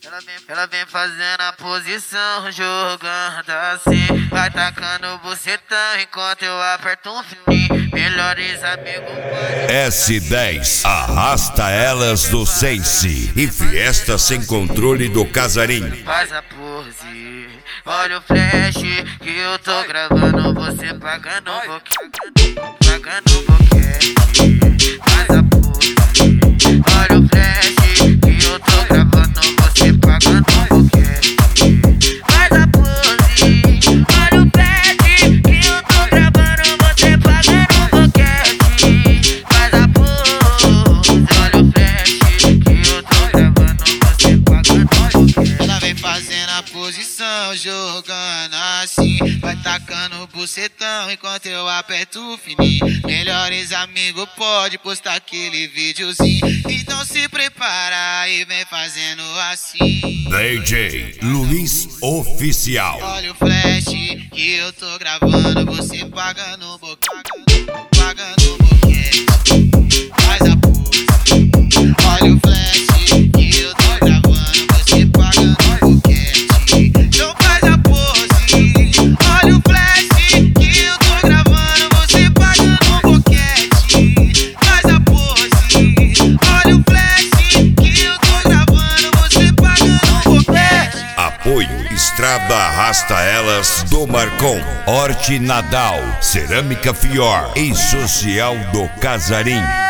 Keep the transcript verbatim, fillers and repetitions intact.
ela vem, ela vem fazendo a posição, jogando assim. Vai tacando bucetão enquanto eu aperto um fininho. Melhores amigos pode... S dez, arrasta elas do Sense e Fiesta Sem Controle do Casarim. Faz a pose, olha o flash que eu tô gravando. Você pagando um pouquinho, pagando um boquete. Faz a pose, olha o flash que eu tô gravando. Você pagando um boquete. Faz a pose, olha o flash que eu tô gravando. Você pagando um boquete. Faz a pose, olha o flash que eu tô gravando. Você pagando um boquete. Ela vem fazendo a posição, jogando assim. Vai tacando o bucetão enquanto eu aperto o fininho. Melhores amigos pode postar aquele videozinho. Então se prepara e vem fazendo assim. D J Luiz Oficial. Olha o flash que eu tô gravando. Você pagando um boquete, pagando um boquete. Faz a pose. Olha o flash que eu tô gravando. Você pagando um boquete. Então faz a pose. Olha o flash que eu tô gravando. Você pagando um boquete. Faz a pose. Olha o flash que eu tô gravando. Você pagando um boquete. Apoio Estrada Arrasta Elas do Marcon, Horti Nadal, Cerâmica Fior e Social do Casarim.